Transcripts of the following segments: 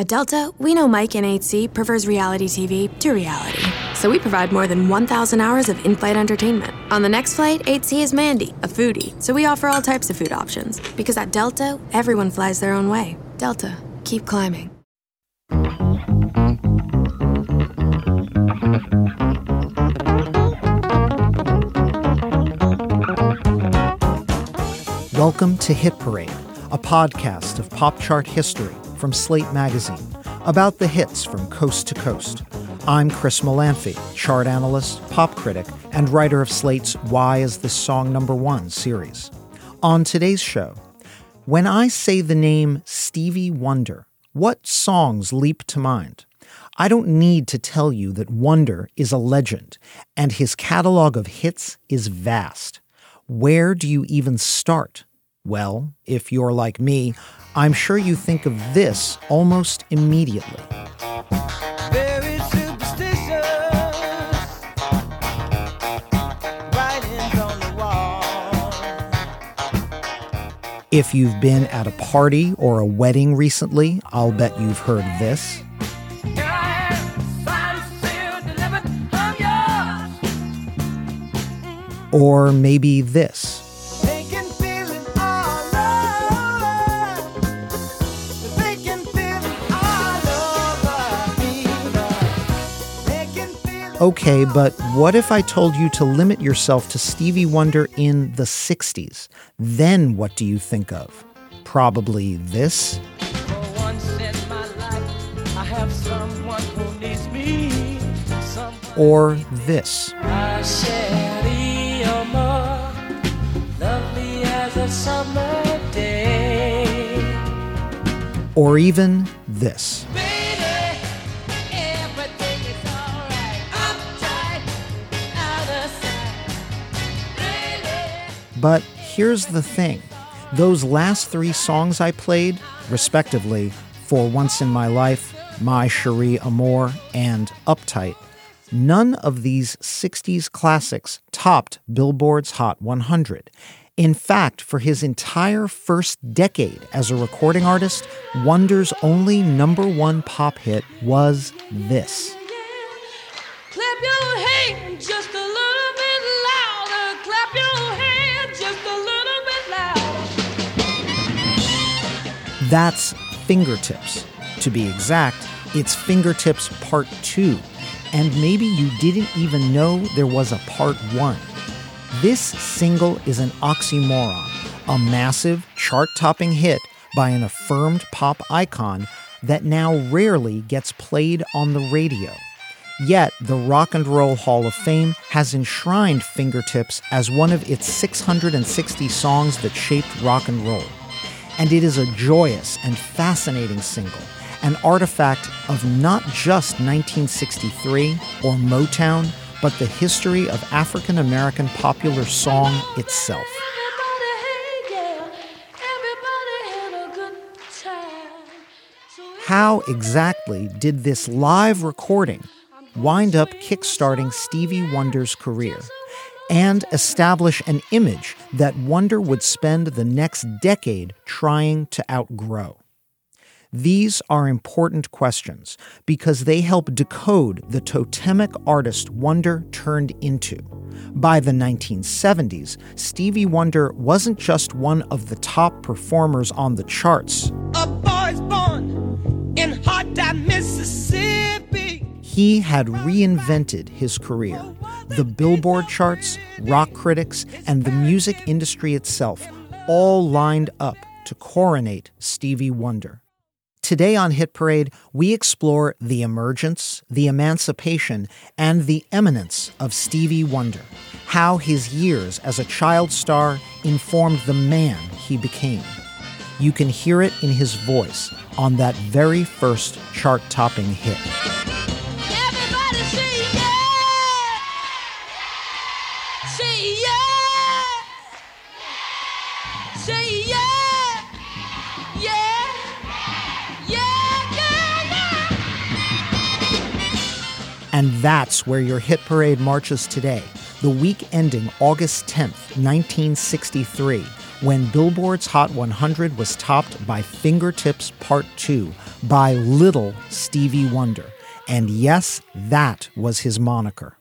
At Delta, we know Mike in 8C prefers reality TV to reality. So we provide more than 1,000 hours of in-flight entertainment. On the next flight, 8C is Mandy, a foodie. So we offer all types of food options. Because at Delta, everyone flies their own way. Delta, keep climbing. Welcome to Hit Parade, a podcast of pop chart history from Slate Magazine about the hits from coast to coast. I'm Chris Molanphy, chart analyst, pop critic, and writer of Slate's Why Is This Song Number One series. On today's show, when I say the name Stevie Wonder, what songs leap to mind? I don't need to tell you that Wonder is a legend, and his catalog of hits is vast. Where do you even start? Well, if you're like me, I'm sure you think of this almost immediately. Very superstitious, writings on the wall. If you've been at a party or a wedding recently, I'll bet you've heard this. Or maybe this. Okay, but what if I told you to limit yourself to Stevie Wonder in the 60s? Then what do you think of? Probably this? For once in my life, I have someone who needs me. Or this? I share the more lovely as a summer day. Or even this? But here's the thing. Those last three songs I played, respectively, For Once in My Life, My Cherie Amour, and Uptight, none of these 60s classics topped Billboard's Hot 100. In fact, for his entire first decade as a recording artist, Wonder's only number one pop hit was this. Clap your hands just a little bit louder. Clap your hands just a little bit louder. That's Fingertips. To be exact, it's Fingertips Part 2. And maybe you didn't even know there was a Part 1. This single is an oxymoron, a massive chart-topping hit by an affirmed pop icon that now rarely gets played on the radio. Yet, the Rock and Roll Hall of Fame has enshrined Fingertips as one of its 660 songs that shaped rock and roll. And it is a joyous and fascinating single, an artifact of not just 1963 or Motown, but the history of African-American popular song itself. How exactly did this live recording wind up kickstarting Stevie Wonder's career and establish an image that Wonder would spend the next decade trying to outgrow? These are important questions because they help decode the totemic artist Wonder turned into. By the 1970s, Stevie Wonder wasn't just one of the top performers on the charts. A boy's born in Hot Dam, Mississippi. He had reinvented his career. The Billboard charts, rock critics, and the music industry itself all lined up to coronate Stevie Wonder. Today on Hit Parade, we explore the emergence, the emancipation, and the eminence of Stevie Wonder, how his years as a child star informed the man he became. You can hear it in his voice on that very first chart-topping hit. Everybody say yeah! Say yeah! Say yeah! And that's where your Hit Parade marches today, the week ending August 10th, 1963, when Billboard's Hot 100 was topped by Fingertips Part 2 by Little Stevie Wonder. And yes, that was his moniker.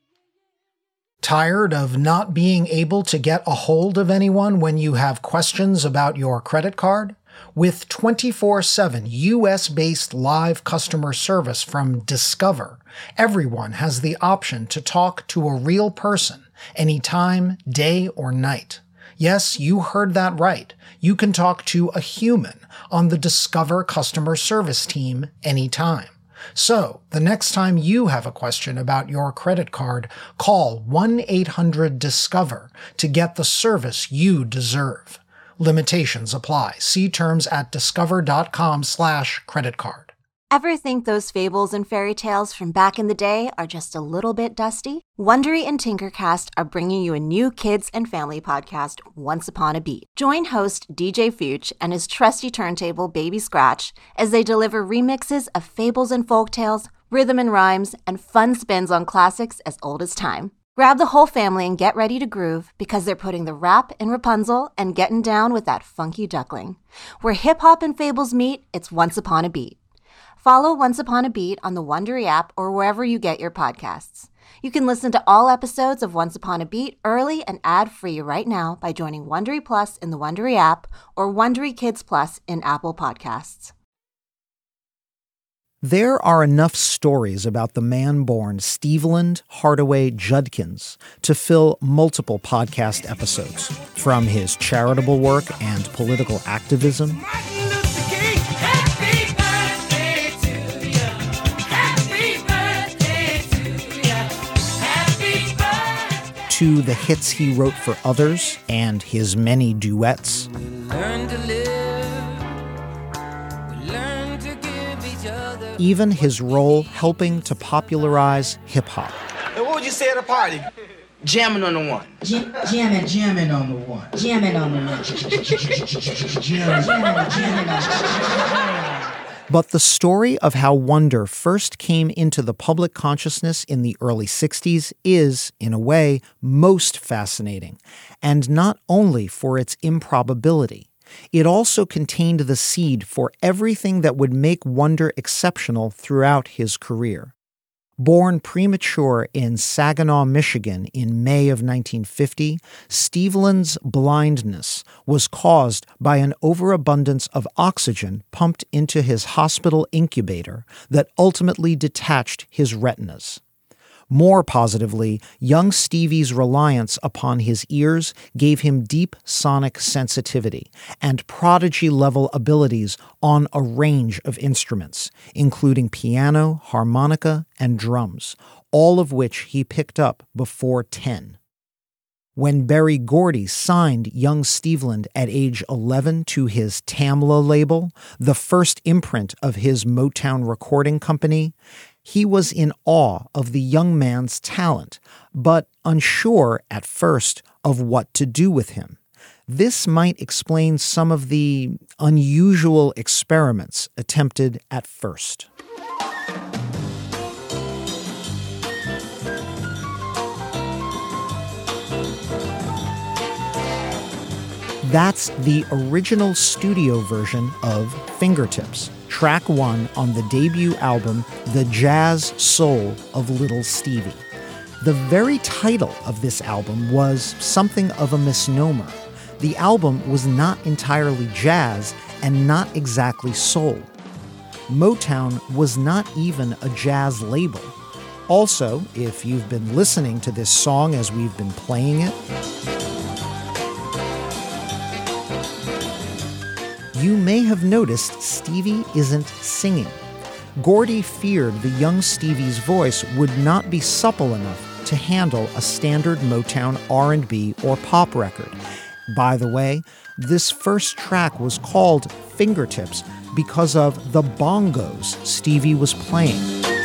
Tired of not being able to get a hold of anyone when you have questions about your credit card? With 24/7 US-based live customer service from Discover, everyone has the option to talk to a real person anytime, day or night. Yes, you heard that right. You can talk to a human on the Discover customer service team anytime. So, the next time you have a question about your credit card, call 1-800-DISCOVER to get the service you deserve. Limitations apply. See terms at discover.com/creditcard. Ever think those fables and fairy tales from back in the day are just a little bit dusty? Wondery and Tinkercast are bringing you a new kids and family podcast, Once Upon a Beat. Join host DJ Fuchs and his trusty turntable Baby Scratch as they deliver remixes of fables and folktales, rhythm and rhymes, and fun spins on classics as old as time. Grab the whole family and get ready to groove because they're putting the rap in Rapunzel and getting down with that funky duckling. Where hip-hop and fables meet, it's Once Upon a Beat. Follow Once Upon a Beat on the Wondery app or wherever you get your podcasts. You can listen to all episodes of Once Upon a Beat early and ad-free right now by joining Wondery Plus in the Wondery app or Wondery Kids Plus in Apple Podcasts. There are enough stories about the man born Steveland Hardaway Judkins to fill multiple podcast episodes, from his charitable work and political activism to the hits he wrote for others and his many duets. Even his role helping to popularize hip-hop. And what would you say at a party? Jamming on the one. Jamming on the one. Jamming on the one. Jamming on the one. But the story of how Wonder first came into the public consciousness in the early 60s is, in a way, most fascinating, and not only for its improbability. It also contained the seed for everything that would make Wonder exceptional throughout his career. Born premature in Saginaw, Michigan in May of 1950, Steveland's blindness was caused by an overabundance of oxygen pumped into his hospital incubator that ultimately detached his retinas. More positively, young Stevie's reliance upon his ears gave him deep sonic sensitivity and prodigy-level abilities on a range of instruments, including piano, harmonica, and drums, all of which he picked up before 10. When Berry Gordy signed young Steveland at age 11 to his Tamla label, the first imprint of his Motown recording company, he was in awe of the young man's talent, but unsure at first of what to do with him. This might explain some of the unusual experiments attempted at first. That's the original studio version of Fingertips, track 1 on the debut album, The Jazz Soul of Little Stevie. The very title of this album was something of a misnomer. The album was not entirely jazz and not exactly soul. Motown was not even a jazz label. Also, if you've been listening to this song as we've been playing it, you may have noticed Stevie isn't singing. Gordy feared the young Stevie's voice would not be supple enough to handle a standard Motown R&B or pop record. By the way, this first track was called Fingertips because of the bongos Stevie was playing.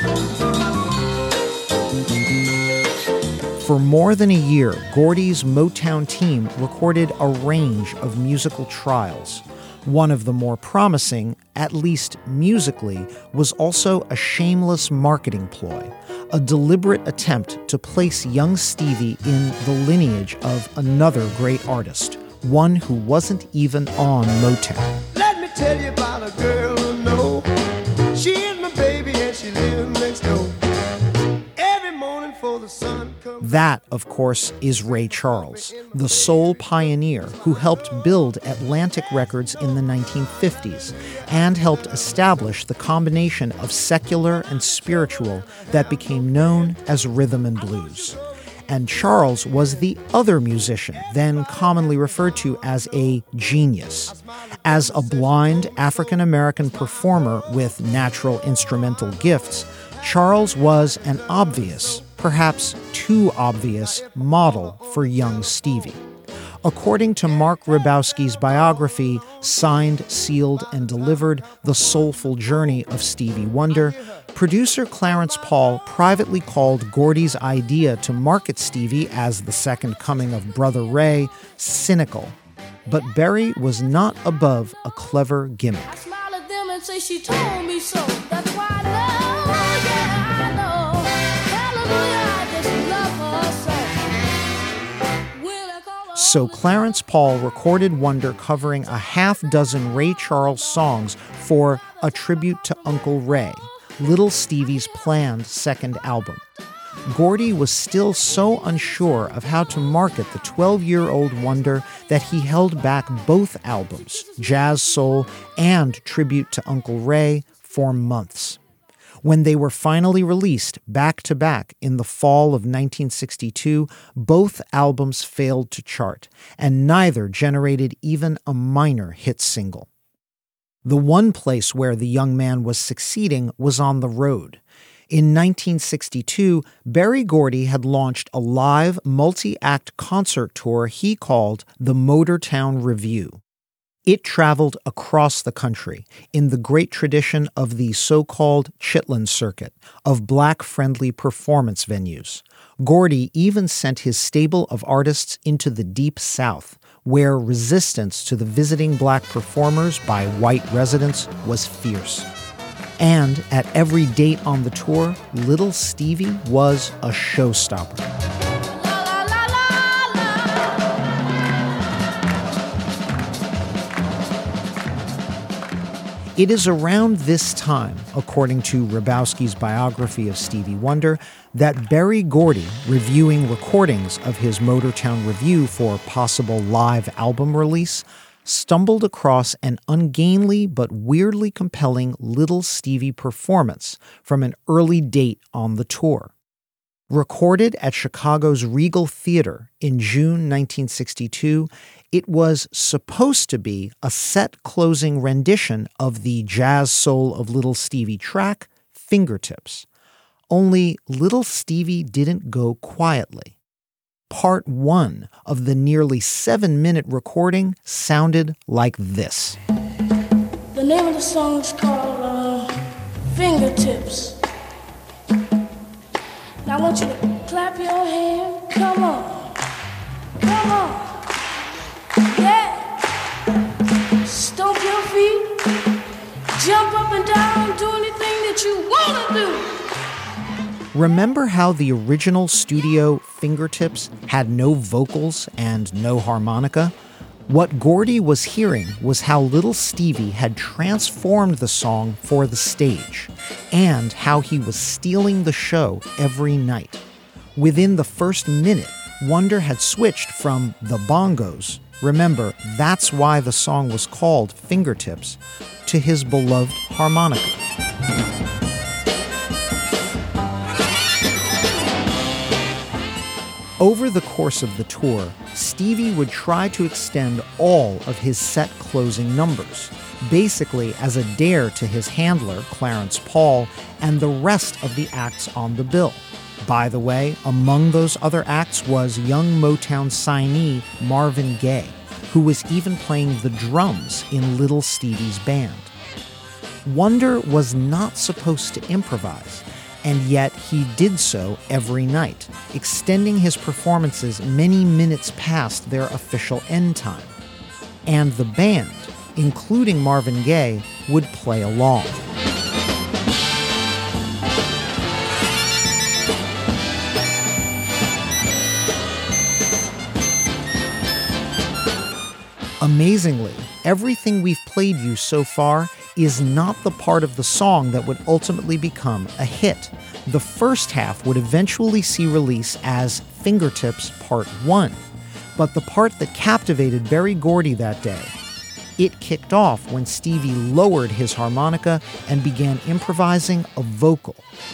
For more than a year, Gordy's Motown team recorded a range of musical trials. One of the more promising, at least musically, was also a shameless marketing ploy, a deliberate attempt to place young Stevie in the lineage of another great artist, one who wasn't even on Motown. Let me tell you about a girl who knows. She is my baby and she lives next door. Every morning for the sun comes. That, of course, is Ray Charles, the soul pioneer who helped build Atlantic Records in the 1950s and helped establish the combination of secular and spiritual that became known as rhythm and blues. And Charles was the other musician, then commonly referred to as a genius. As a blind African-American performer with natural instrumental gifts, Charles was an obvious, perhaps too obvious, model for young Stevie. According to Mark Ribowski's biography, Signed, Sealed, and Delivered, The Soulful Journey of Stevie Wonder, producer Clarence Paul privately called Gordy's idea to market Stevie as the second coming of Brother Ray cynical. But Berry was not above a clever gimmick. I smile at them and say she told me so. That's why I know, yeah, I know. Hallelujah, I just love her so. Will I call her So Clarence Paul recorded Wonder covering a half dozen Ray Charles songs for A Tribute to Uncle Ray, Little Stevie's planned second album. Gordy was still so unsure of how to market the 12-year-old Wonder that he held back both albums, Jazz Soul and Tribute to Uncle Ray, for months. When they were finally released back-to-back in the fall of 1962, both albums failed to chart, and neither generated even a minor hit single. The one place where the young man was succeeding was on the road. In 1962, Berry Gordy had launched a live, multi-act concert tour he called the Motortown Revue. It traveled across the country in the great tradition of the so-called Chitlin Circuit of black-friendly performance venues. Gordy even sent his stable of artists into the Deep South, where resistance to the visiting black performers by white residents was fierce. And at every date on the tour, Little Stevie was a showstopper. It is around this time, according to Ribowski's biography of Stevie Wonder, that Berry Gordy, reviewing recordings of his Motortown Revue for possible live album release, stumbled across an ungainly but weirdly compelling Little Stevie performance from an early date on the tour. Recorded at Chicago's Regal Theater in June 1962, it was supposed to be a set-closing rendition of the Jazz Soul of Little Stevie track, Fingertips. Only Little Stevie didn't go quietly. Part 1 of the nearly 7-minute recording sounded like this. The name of the song is called Fingertips. Now I want you to clap your hand. Come on. Come on. Yeah. Stomp your feet. Jump up and down. Do anything that you want to do. Remember how the original studio Fingertips had no vocals and no harmonica? What Gordy was hearing was how Little Stevie had transformed the song for the stage, and how he was stealing the show every night. Within the first minute, Wonder had switched from the bongos, remember that's why the song was called Fingertips, to his beloved harmonica. Over the course of the tour, Stevie would try to extend all of his set closing numbers, basically as a dare to his handler, Clarence Paul, and the rest of the acts on the bill. By the way, among those other acts was young Motown signee Marvin Gaye, who was even playing the drums in Little Stevie's band. Wonder was not supposed to improvise, and yet he did so every night, extending his performances many minutes past their official end time. And the band, including Marvin Gaye, would play along. Amazingly, everything we've played you so far is not the part of the song that would ultimately become a hit. The first half would eventually see release as Fingertips Part 1, but the part that captivated Berry Gordy that day, it kicked off when Stevie lowered his harmonica and began improvising a vocal.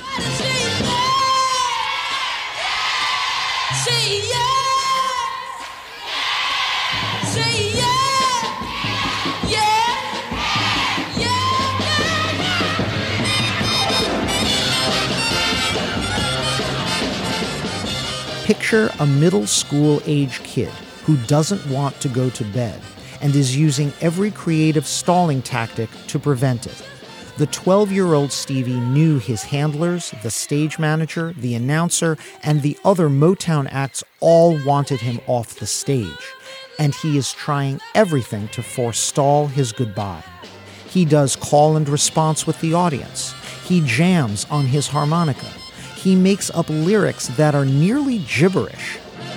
Picture a middle school age kid who doesn't want to go to bed and is using every creative stalling tactic to prevent it. The 12-year-old Stevie knew his handlers, the stage manager, the announcer, and the other Motown acts all wanted him off the stage, and he is trying everything to forestall his goodbye. He does call and response with the audience. He jams on his harmonica. He makes up lyrics that are nearly gibberish.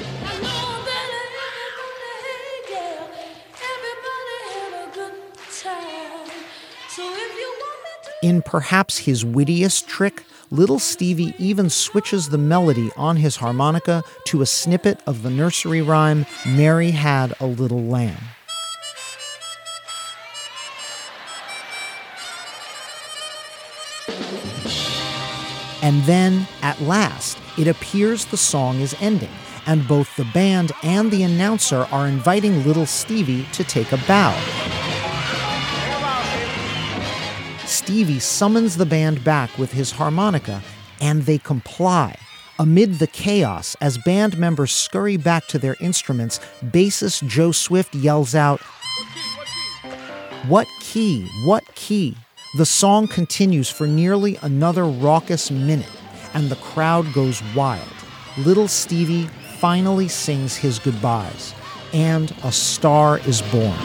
In perhaps his wittiest trick, Little Stevie even switches the melody on his harmonica to a snippet of the nursery rhyme, Mary Had a Little Lamb. And then, at last, it appears the song is ending, and both the band and the announcer are inviting Little Stevie to take a bow. Stevie summons the band back with his harmonica, and they comply. Amid the chaos, as band members scurry back to their instruments, bassist Joe Swift yells out, "What key? What key?" The song continues for nearly another raucous minute, and the crowd goes wild. Little Stevie finally sings his goodbyes, and a star is born.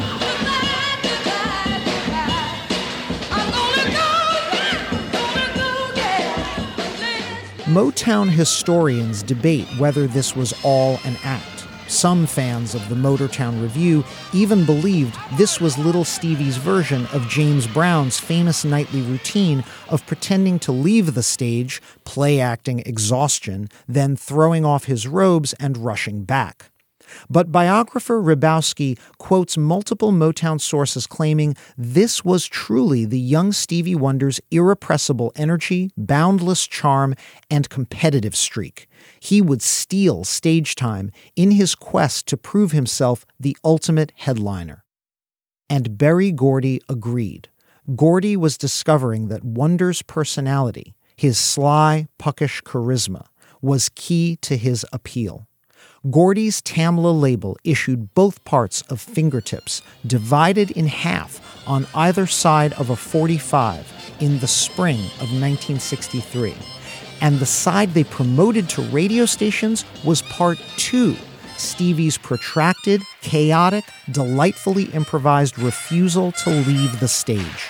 Motown historians debate whether this was all an act. Some fans of the Motortown Review even believed this was Little Stevie's version of James Brown's famous nightly routine of pretending to leave the stage, play-acting exhaustion, then throwing off his robes and rushing back. But biographer Rybowski quotes multiple Motown sources claiming this was truly the young Stevie Wonder's irrepressible energy, boundless charm, and competitive streak. He would steal stage time in his quest to prove himself the ultimate headliner. And Berry Gordy agreed. Gordy was discovering that Wonder's personality, his sly, puckish charisma, was key to his appeal. Gordy's Tamla label issued both parts of Fingertips, divided in half on either side of a 45 in the spring of 1963. And the side they promoted to radio stations was part 2, Stevie's protracted, chaotic, delightfully improvised refusal to leave the stage.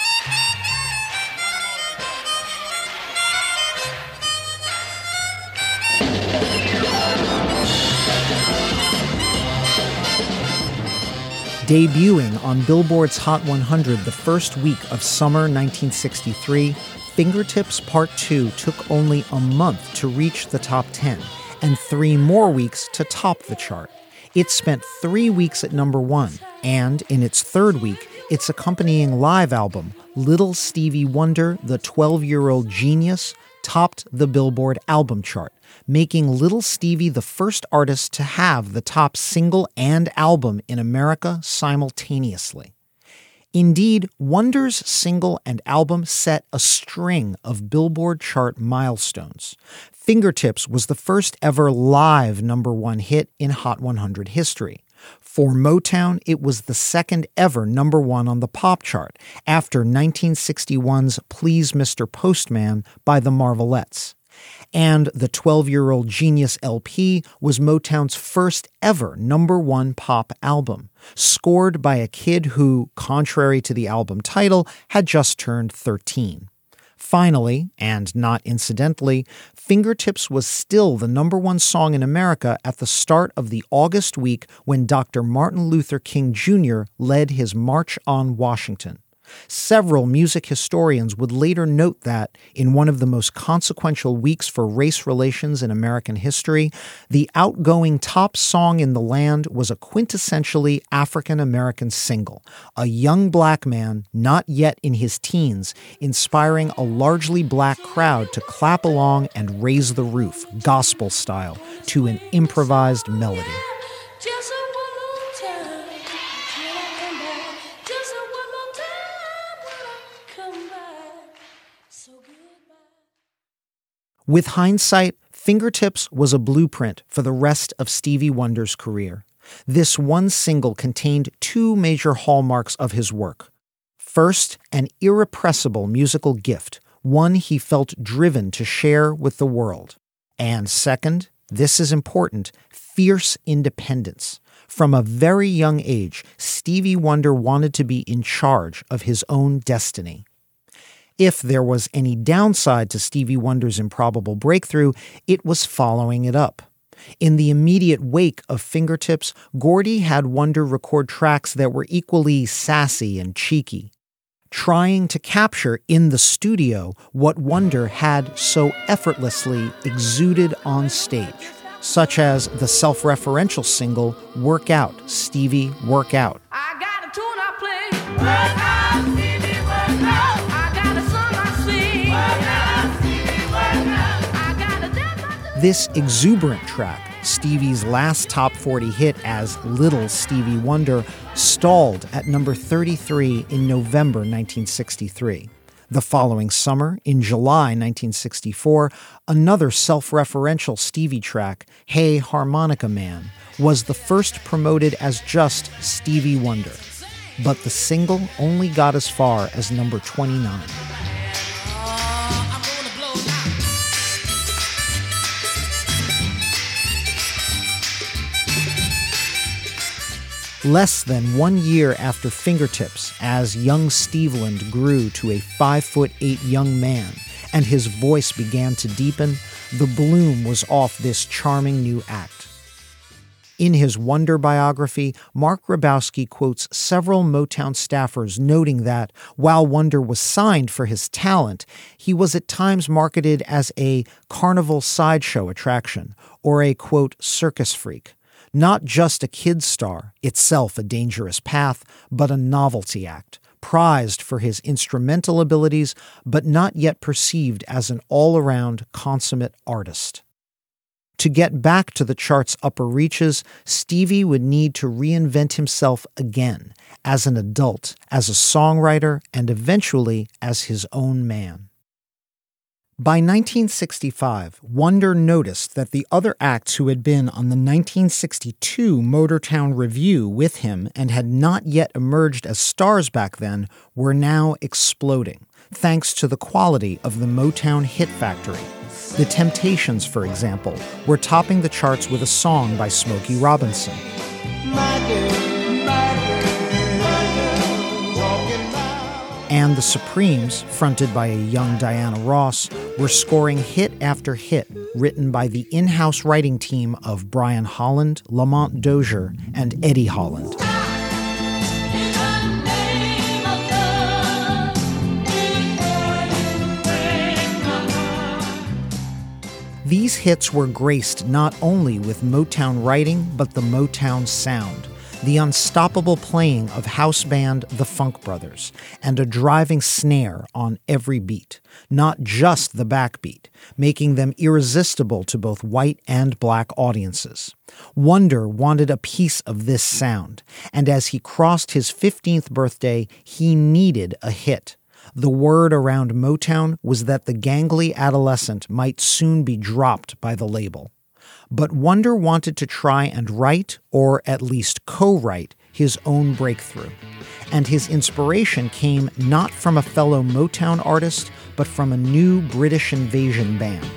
Debuting on Billboard's Hot 100 the first week of summer 1963, Fingertips Part 2 took only a month to reach the top 10 and 3 more weeks to top the chart. It spent 3 weeks at number 1, and in its third week, its accompanying live album, Little Stevie Wonder, the 12-Year-Old Genius, topped the Billboard album chart, making Little Stevie the first artist to have the top single and album in America simultaneously. Indeed, Wonder's single and album set a string of Billboard chart milestones. Fingertips was the first ever live number 1 hit in Hot 100 history. For Motown, it was the second ever number 1 on the pop chart after 1961's Please Mr. Postman by the Marvelettes. And the 12-Year-Old Genius LP was Motown's first ever number 1 pop album, scored by a kid who, contrary to the album title, had just turned 13. Finally, and not incidentally, Fingertips was still the #1 song in America at the start of the August week when Dr. Martin Luther King Jr. led his March on Washington. Several music historians would later note that, in one of the most consequential weeks for race relations in American history, the outgoing top song in the land was a quintessentially African-American single, a young black man, not yet in his teens, inspiring a largely black crowd to clap along and raise the roof, gospel style, to an improvised melody. Just one more time, till I come back. Just one more time when I come back. So goodbye. With hindsight, Fingertips was a blueprint for the rest of Stevie Wonder's career. This one single contained two major hallmarks of his work. First, an irrepressible musical gift, one he felt driven to share with the world. And second, this is important, fierce independence. From a very young age, Stevie Wonder wanted to be in charge of his own destiny. If there was any downside to Stevie Wonder's improbable breakthrough, it was following it up. In the immediate wake of Fingertips, Gordy had Wonder record tracks that were equally sassy and cheeky, trying to capture in the studio what Wonder had so effortlessly exuded on stage, such as the self-referential single Work Out, Stevie, Work Out. I got a tune I play. Work out, Stevie, work out. I got a song I sing. Work out, Stevie, work out. I got a dance I do. This exuberant track, Stevie's last top 40 hit as Little Stevie Wonder, stalled at number 33 in November 1963. The following summer, in July 1964, another self-referential Stevie track, Hey Harmonica Man, was the first promoted as just Stevie Wonder. But the single only got as far as number 29. Less than 1 year after Fingertips, as young Steveland grew to a 5'8" young man and his voice began to deepen, the bloom was off this charming new act. In his Wonder biography, Mark Grabowski quotes several Motown staffers noting that, while Wonder was signed for his talent, he was at times marketed as a carnival sideshow attraction or a, quote, circus freak. Not just a kid star, itself a dangerous path, but a novelty act, prized for his instrumental abilities, but not yet perceived as an all-around consummate artist. To get back to the chart's upper reaches, Stevie would need to reinvent himself again, as an adult, as a songwriter, and eventually as his own man. By 1965, Wonder noticed that the other acts who had been on the 1962 Motortown Revue with him and had not yet emerged as stars back then were now exploding, thanks to the quality of the Motown hit factory. The Temptations, for example, were topping the charts with a song by Smokey Robinson. And the Supremes, fronted by a young Diana Ross, were scoring hit after hit written by the in-house writing team of Brian Holland, Lamont Dozier, and Eddie Holland. These hits were graced not only with Motown writing, but the Motown sound. The unstoppable playing of house band The Funk Brothers, and a driving snare on every beat, not just the backbeat, making them irresistible to both white and black audiences. Wonder wanted a piece of this sound, and as he crossed his 15th birthday, he needed a hit. The word around Motown was that the gangly adolescent might soon be dropped by the label. But Wonder wanted to try and write, or at least co-write, his own breakthrough. And his inspiration came not from a fellow Motown artist, but from a new British invasion band.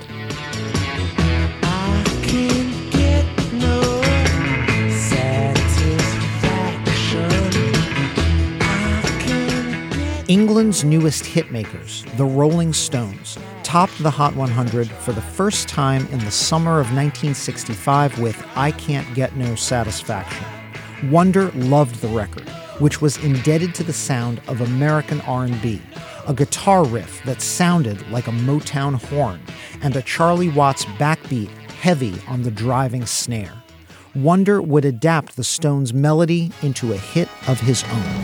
England's newest hitmakers, the Rolling Stones, topped the Hot 100 for the first time in the summer of 1965 with I Can't Get No Satisfaction. Wonder loved the record, which was indebted to the sound of American R&B, a guitar riff that sounded like a Motown horn, and a Charlie Watts backbeat heavy on the driving snare. Wonder would adapt the Stones' melody into a hit of his own.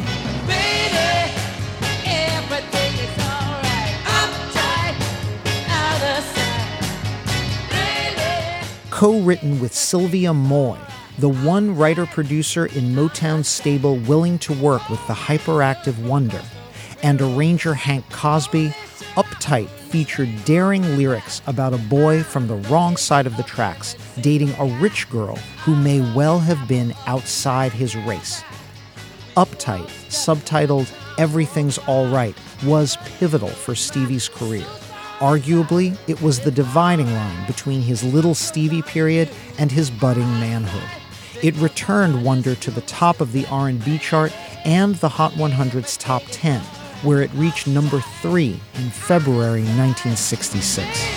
Co-written with Sylvia Moy, the one writer-producer in Motown's stable willing to work with the hyperactive Wonder, and arranger Hank Cosby, Uptight featured daring lyrics about a boy from the wrong side of the tracks dating a rich girl who may well have been outside his race. Uptight, subtitled Everything's All Right, was pivotal for Stevie's career. Arguably, it was the dividing line between his Little Stevie period and his budding manhood. It returned Wonder to the top of the R&B chart and the Hot 100's top 10, where it reached number 3 in February 1966.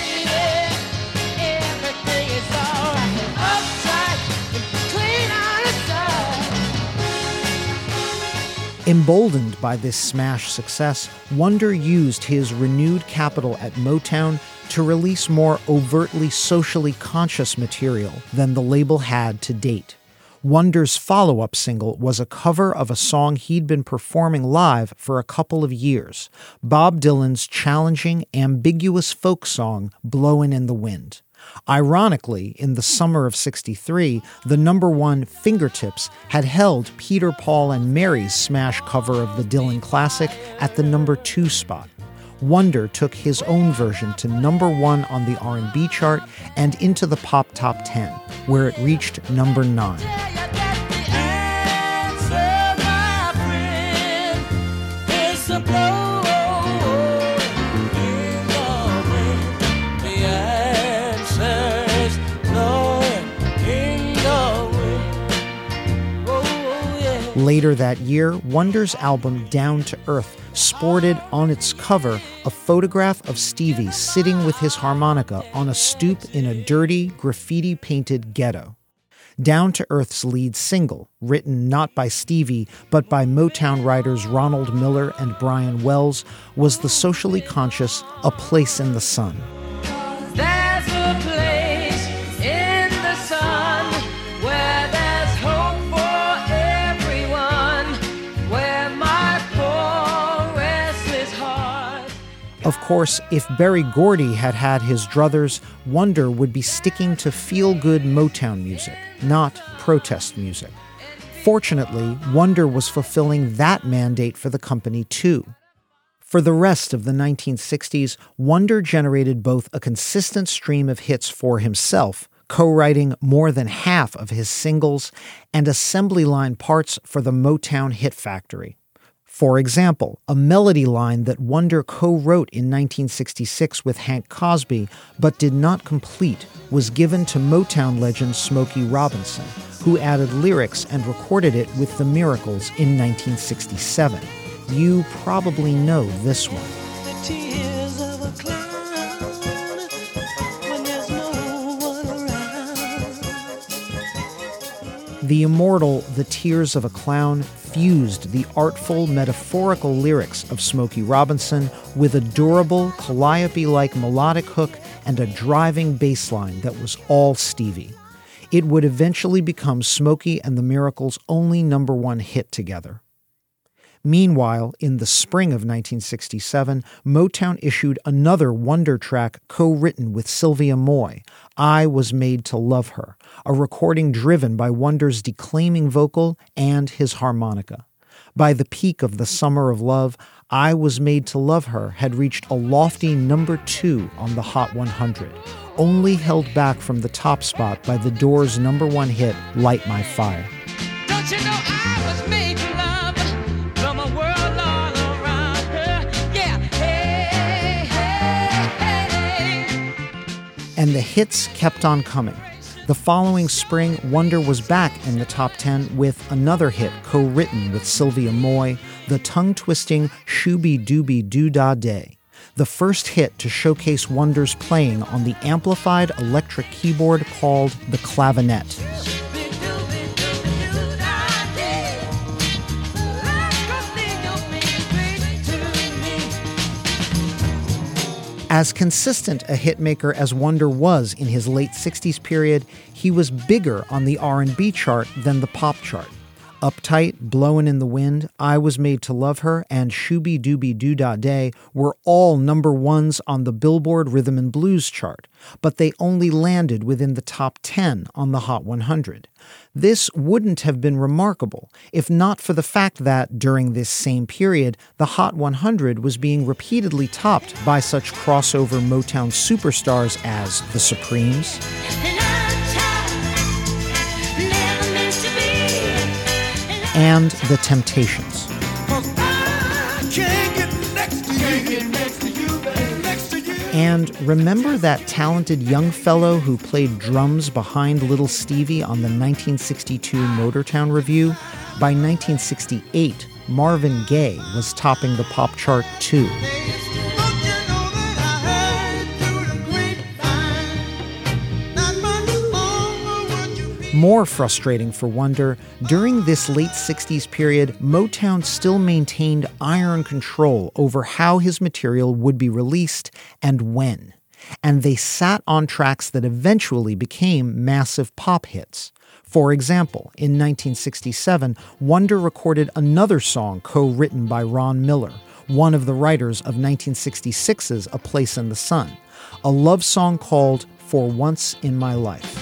Emboldened by this smash success, Wonder used his renewed capital at Motown to release more overtly socially conscious material than the label had to date. Wonder's follow-up single was a cover of a song he'd been performing live for a couple of years, Bob Dylan's challenging, ambiguous folk song, Blowin' in the Wind. Ironically, in the summer of '63, the number one Fingertips had held Peter, Paul and Mary's smash cover of the Dylan classic at the number 2 spot. Wonder took his own version to number 1 on the R&B chart and into the pop top 10, where it reached number 9. Later that year, Wonder's album Down to Earth sported on its cover a photograph of Stevie sitting with his harmonica on a stoop in a dirty, graffiti-painted ghetto. Down to Earth's lead single, written not by Stevie but by Motown writers Ronald Miller and Brian Wells, was the socially conscious A Place in the Sun. There's a place in the sun where there's hope for everyone, where my poor restless heart. Of course, if Berry Gordy had had his druthers, Wonder would be sticking to feel-good Motown music, not protest music. Fortunately, Wonder was fulfilling that mandate for the company too. For the rest of the 1960s, Wonder generated both a consistent stream of hits for himself, co-writing more than half of his singles, and assembly line parts for the Motown Hit Factory. For example, a melody line that Wonder co-wrote in 1966 with Hank Cosby, but did not complete, was given to Motown legend Smokey Robinson, who added lyrics and recorded it with The Miracles in 1967. You probably know this one. The tears of a clown when there's no one around. The immortal The Tears of a Clown fused the artful, metaphorical lyrics of Smokey Robinson with a durable, calliope-like melodic hook and a driving bass line that was all Stevie. It would eventually become Smokey and the Miracles' only number 1 hit together. Meanwhile, in the spring of 1967, Motown issued another Wonder track co-written with Sylvia Moy, I Was Made to Love Her, a recording driven by Wonder's declaiming vocal and his harmonica. By the peak of the Summer of Love, I Was Made to Love Her had reached a lofty number 2 on the Hot 100, only held back from the top spot by The Doors' number 1 hit, Light My Fire. Don't you know I was made to love from a world all around her? Yeah, hey, hey, hey, hey. And the hits kept on coming. The following spring, Wonder was back in the top 10 with another hit co-written with Sylvia Moy, the tongue-twisting Shooby Dooby Doo Dah Day, the first hit to showcase Wonder's playing on the amplified electric keyboard called the clavinet. As consistent a hitmaker as Wonder was in his late 60s period, he was bigger on the R&B chart than the pop chart. Uptight, Blowin' in the Wind, I Was Made to Love Her, and Shooby Dooby Doo Dah Day were all number ones on the Billboard Rhythm and Blues chart, but they only landed within the top 10 on the Hot 100. This wouldn't have been remarkable if not for the fact that, during this same period, the Hot 100 was being repeatedly topped by such crossover Motown superstars as The Supremes, and The Temptations. And remember that talented young fellow who played drums behind Little Stevie on the 1962 Motortown Revue? By 1968, Marvin Gaye was topping the pop chart too. More frustrating for Wonder, during this late 60s period, Motown still maintained iron control over how his material would be released and when. And they sat on tracks that eventually became massive pop hits. For example, in 1967, Wonder recorded another song co-written by Ron Miller, one of the writers of 1966's A Place in the Sun, a love song called For Once in My Life.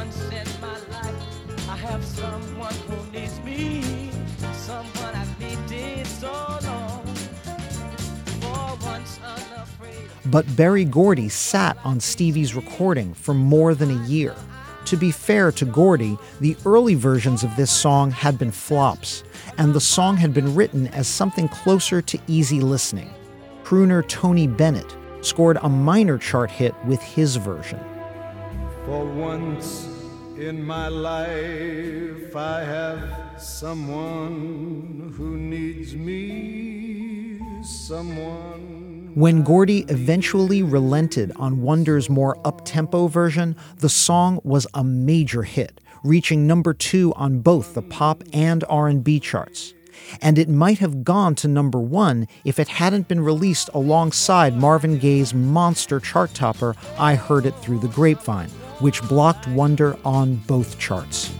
But Berry Gordy sat on Stevie's recording for more than a year. To be fair to Gordy, the early versions of this song had been flops, and the song had been written as something closer to easy listening. Crooner Tony Bennett scored a minor chart hit with his version. For once in my life, I have someone who needs me, someone. When Gordy eventually relented on Wonder's more up-tempo version, the song was a major hit, reaching number 2 on both the pop and R&B charts. And it might have gone to number 1 if it hadn't been released alongside Marvin Gaye's monster chart topper, I Heard It Through the Grapevine, which blocked Wonder on both charts.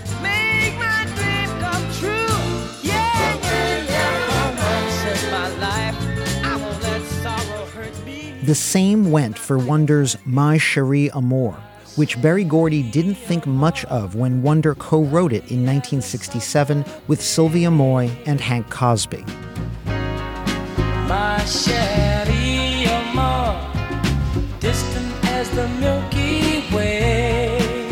The same went for Wonder's My Cherie Amour, which Berry Gordy didn't think much of when Wonder co-wrote it in 1967 with Sylvia Moy and Hank Cosby. My Cherie Amour, distant as the Milky Way.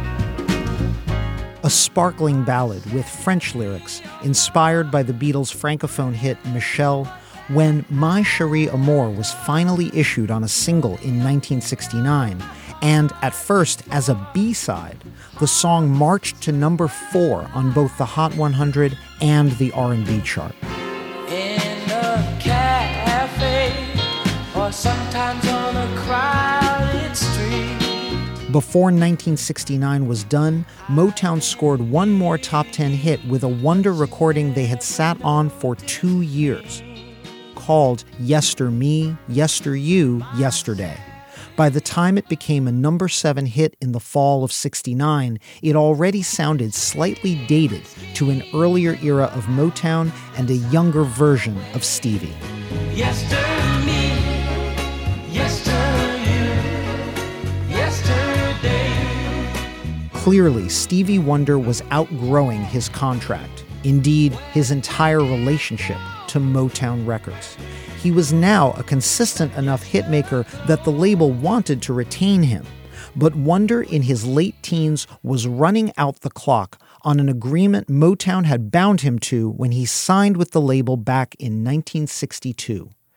A sparkling ballad with French lyrics inspired by the Beatles' Francophone hit Michelle. When My Cherie Amour was finally issued on a single in 1969, and at first as a B-side, the song marched to number 4 on both the Hot 100 and the R&B chart. In a cafe, or sometimes on a crowded street. Before 1969 was done, Motown scored one more top 10 hit with a Wonder recording they had sat on for 2 years, called Yester Me, Yester You, Yesterday. By the time it became a number 7 hit in the fall of '69, it already sounded slightly dated to an earlier era of Motown and a younger version of Stevie. Yester me, yester you, yesterday. Clearly, Stevie Wonder was outgrowing his contract, indeed his entire relationship, to Motown Records. He was now a consistent enough hitmaker that the label wanted to retain him. But Wonder in his late teens was running out the clock on an agreement Motown had bound him to when he signed with the label back in 1962.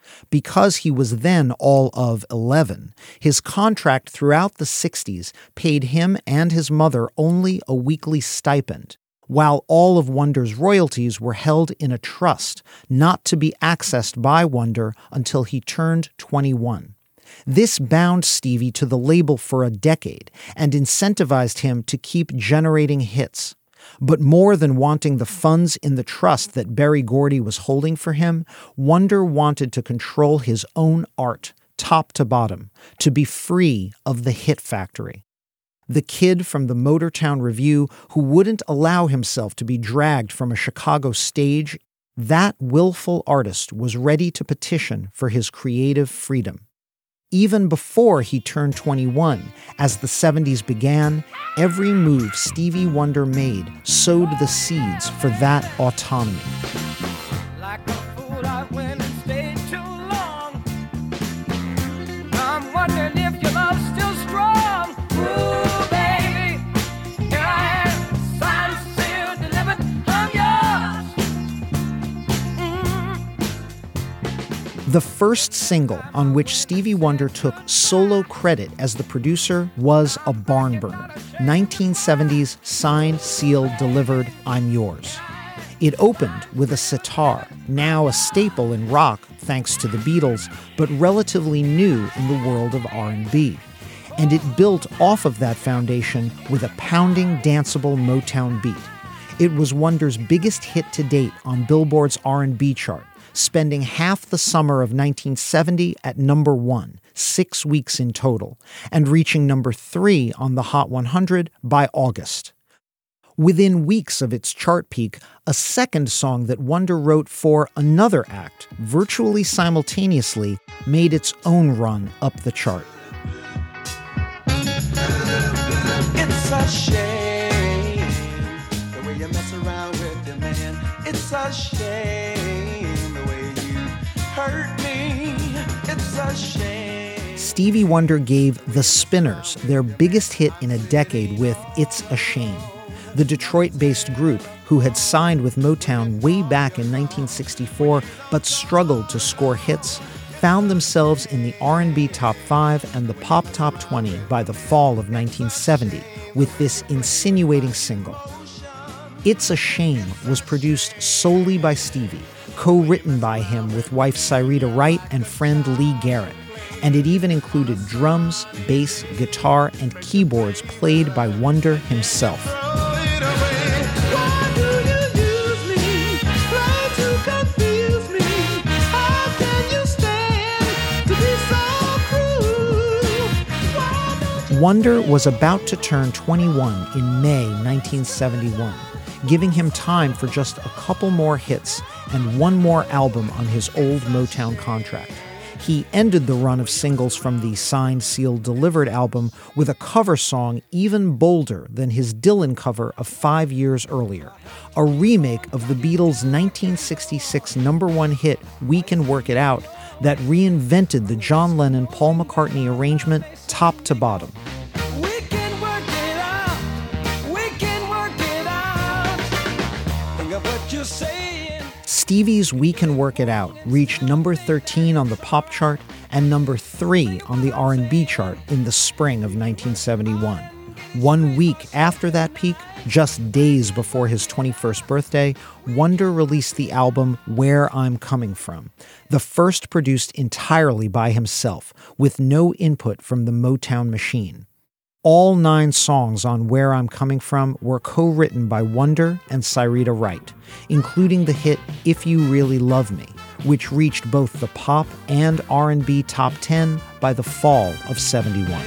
Because he was then all of 11, his contract throughout the 60s paid him and his mother only a weekly stipend, while all of Wonder's royalties were held in a trust, not to be accessed by Wonder until he turned 21. This bound Stevie to the label for a decade and incentivized him to keep generating hits. But more than wanting the funds in the trust that Berry Gordy was holding for him, Wonder wanted to control his own art, top to bottom, to be free of the hit factory. The kid from the Motortown Revue who wouldn't allow himself to be dragged from a Chicago stage, that willful artist was ready to petition for his creative freedom. Even before he turned 21, as the 70s began, every move Stevie Wonder made sowed the seeds for that autonomy. Like a fool, I went and stayed too long. I'm wondering if your love's still strong. Ooh, baby, here I am, signed, sealed, delivered, I'm yours. The first single on which Stevie Wonder took solo credit as the producer was a barn burner, 1970's Signed, Sealed, Delivered, I'm Yours. It opened with a sitar, now a staple in rock thanks to the Beatles, but relatively new in the world of R&B. And it built off of that foundation with a pounding, danceable Motown beat. It was Wonder's biggest hit to date on Billboard's R&B chart, spending half the summer of 1970 at number 1, 6 weeks in total, and reaching number 3 on the Hot 100 by August. Within weeks of its chart peak, a second song that Wonder wrote for another act, virtually simultaneously, made its own run up the chart. It's a shame the way you mess around with your man. It's a shame the way you hurt me. It's a shame. Stevie Wonder gave The Spinners their biggest hit in a decade with It's a Shame. The Detroit-based group, who had signed with Motown way back in 1964 but struggled to score hits, found themselves in the R&B Top 5 and the Pop Top 20 by the fall of 1970 with this insinuating single. It's a Shame was produced solely by Stevie, co-written by him with wife Syreeta Wright and friend Lee Garrett, and it even included drums, bass, guitar, and keyboards played by Wonder himself. Wonder was about to turn 21 in May 1971, giving him time for just a couple more hits and one more album on his old Motown contract. He ended the run of singles from the Signed, Sealed, Delivered album with a cover song even bolder than his Dylan cover of 5 years earlier, a remake of the Beatles' 1966 #1 hit We Can Work It Out that reinvented the John Lennon-Paul McCartney arrangement top to bottom. We can work it out. We can work it out. Think of what you're saying. Stevie's We Can Work It Out reached number 13 on the pop chart and number 3 on the R&B chart in the spring of 1971. 1 week after that peak, just days before his 21st birthday, Wonder released the album Where I'm Coming From, the first produced entirely by himself, with no input from the Motown machine. All 9 songs on Where I'm Coming From were co-written by Wonder and Syreeta Wright, including the hit If You Really Love Me, which reached both the pop and R&B top 10 by the fall of 71.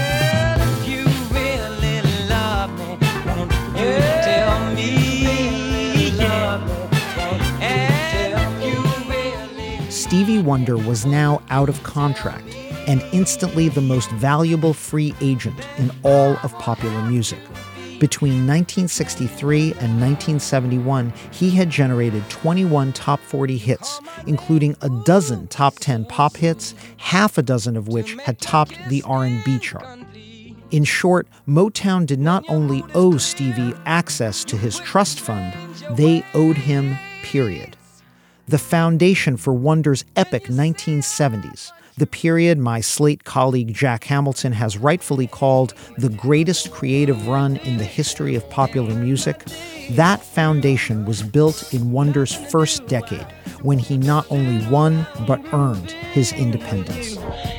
Stevie Wonder was now out of contract and instantly the most valuable free agent in all of popular music. Between 1963 and 1971, he had generated 21 top 40 hits, including a dozen top 10 pop hits, half a dozen of which had topped the R&B chart. In short, Motown did not only owe Stevie access to his trust fund, they owed him, period. the foundation for Wonder's epic 1970s, the period my Slate colleague Jack Hamilton has rightfully called the greatest creative run in the history of popular music. That foundation was built in Wonder's first decade, when he not only won but earned his independence.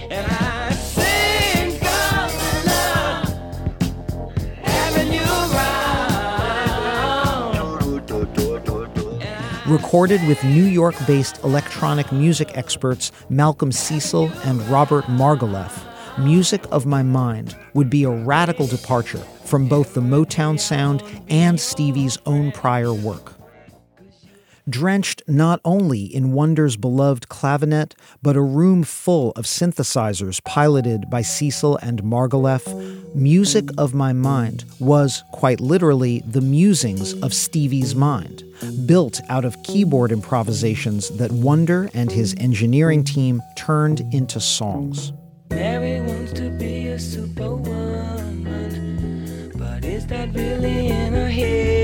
Recorded with New York-based electronic music experts Malcolm Cecil and Robert Margouleff, Music of My Mind would be a radical departure from both the Motown sound and Stevie's own prior work. Drenched not only in Wonder's beloved clavinet, but a room full of synthesizers piloted by Cecil and Margouleff, Music of My Mind was, quite literally, the musings of Stevie's mind, built out of keyboard improvisations that Wonder and his engineering team turned into songs. Mary wants to be a superwoman, but is that really in her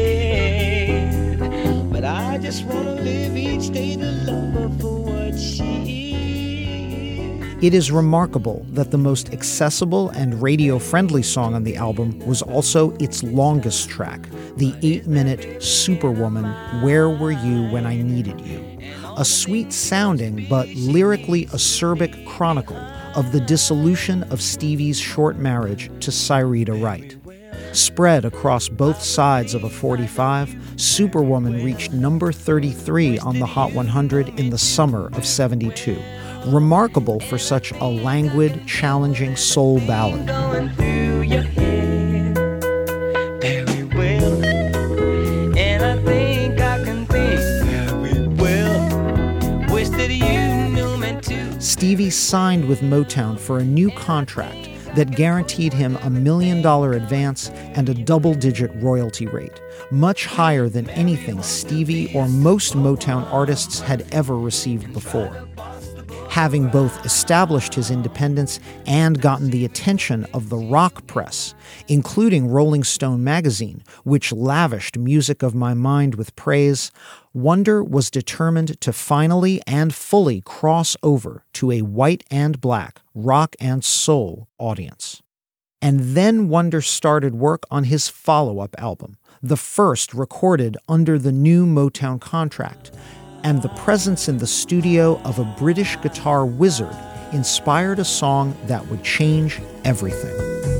head? But I just want to live each day to love her for what she is. It is remarkable that the most accessible and radio-friendly song on the album was also its longest track, the 8-minute Superwoman, Where Were You When I Needed You? A sweet-sounding but lyrically acerbic chronicle of the dissolution of Stevie's short marriage to Syreeta Wright. Spread across both sides of a 45, Superwoman reached number 33 on the Hot 100 in the summer of '72, remarkable for such a languid, challenging soul ballad. Going through your head very well, and I think I can think very well. Wish that you knew me too. Stevie signed with Motown for a new contract that guaranteed him $1 million advance and a double-digit royalty rate, much higher than anything Stevie or most Motown artists had ever received before. Having both established his independence and gotten the attention of the rock press, including Rolling Stone magazine, which lavished Music of My Mind with praise, Wonder was determined to finally and fully cross over to a white and black rock and soul audience. And then Wonder started work on his follow-up album, the first recorded under the new Motown contract, and the presence in the studio of a British guitar wizard inspired a song that would change everything.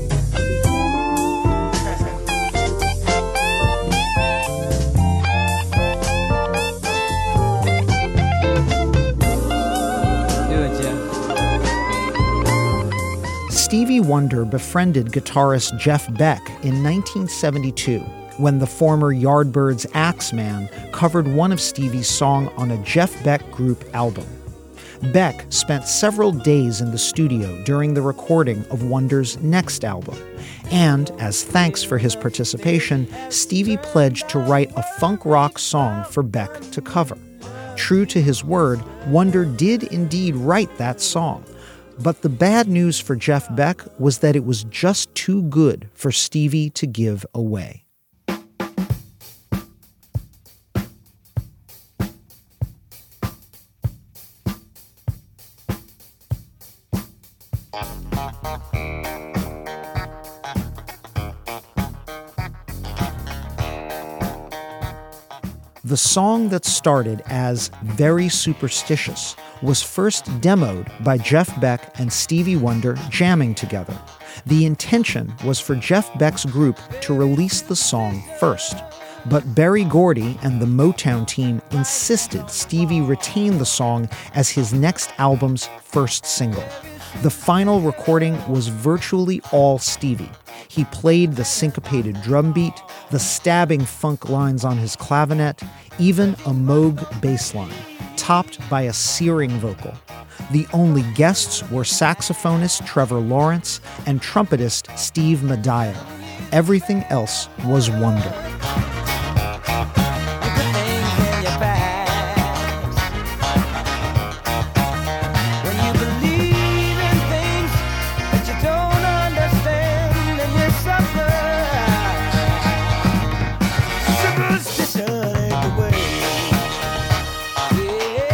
Stevie Wonder befriended guitarist Jeff Beck in 1972 when the former Yardbirds Axeman covered one of Stevie's songs on a Jeff Beck group album. Beck spent several days in the studio during the recording of Wonder's next album, and as thanks for his participation, Stevie pledged to write a funk rock song for Beck to cover. True to his word, Wonder did indeed write that song. But the bad news for Jeff Beck was that it was just too good for Stevie to give away. The song that started as Very Superstitious was first demoed by Jeff Beck and Stevie Wonder jamming together. The intention was for Jeff Beck's group to release the song first. But Berry Gordy and the Motown team insisted Stevie retain the song as his next album's first single. The final recording was virtually all Stevie. He played the syncopated drum beat, the stabbing funk lines on his clavinet, even a Moog bass line, topped by a searing vocal. The only guests were saxophonist Trevor Lawrence and trumpetist Steve Madia. Everything else was Wonder. Yeah.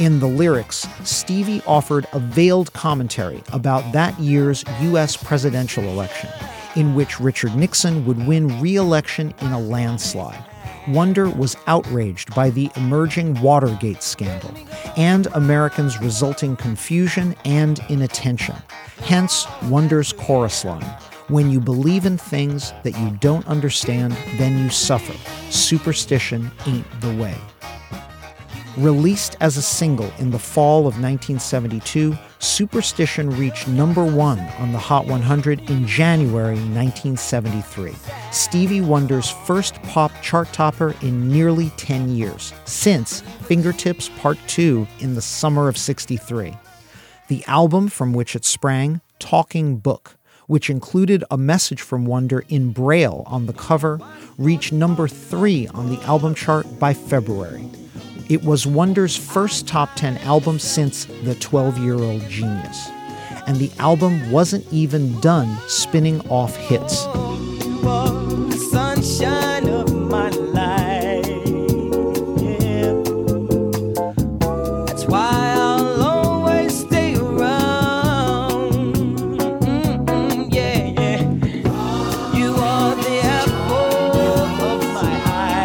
In the lyrics, Stevie offered a veiled commentary about that year's U.S. presidential election, in which Richard Nixon would win re-election in a landslide. Wonder was outraged by the emerging Watergate scandal and Americans' resulting confusion and inattention. Hence, Wonder's chorus line, "When you believe in things that you don't understand, then you suffer. Superstition ain't the way." Released as a single in the fall of 1972, Superstition reached #1 on the Hot 100 in January 1973, Stevie Wonder's first pop chart topper in nearly 10 years, since Fingertips Part 2 in the summer of '63. The album from which it sprang, Talking Book, which included a message from Wonder in Braille on the cover, reached #3 on the album chart by February. It was Wonder's first top 10 album since The 12-Year-Old Genius. And the album wasn't even done spinning off hits. You are the sunshine of my life. Yeah. That's why I'll always stay around. Yeah, yeah. You are the apple of my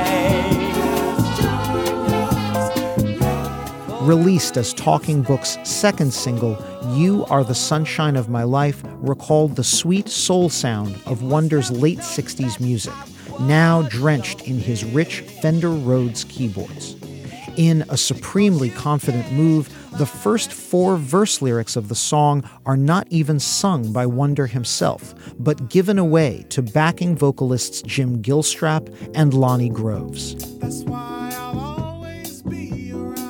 eye. Released as Talking Book's second single, You Are the Sunshine of My Life recalled the sweet soul sound of Wonder's late 60s music, now drenched in his rich Fender Rhodes keyboards. In a supremely confident move, the first 4 verse lyrics of the song are not even sung by Wonder himself, but given away to backing vocalists Jim Gilstrap and Lonnie Groves. That's why I'll always be around.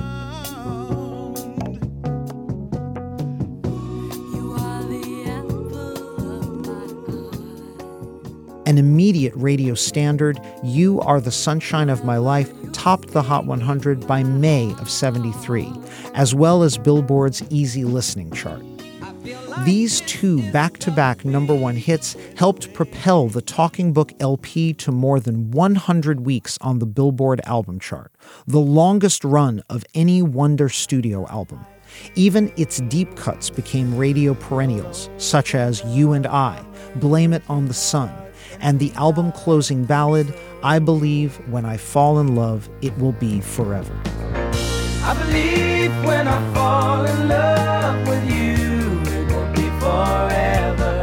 You are the apple of my eye. An immediate radio standard, You Are the Sunshine of My Life topped the Hot 100 by May of '73, as well as Billboard's Easy Listening chart. These 2 back-to-back #1 hits helped propel the Talking Book LP to more than 100 weeks on the Billboard album chart, the longest run of any Wonder studio album. Even its deep cuts became radio perennials, such as You and I, Blame It on the Sun, and the album closing ballad, I Believe When I Fall in Love, It Will Be Forever. I believe when I fall in love with you, it will be forever.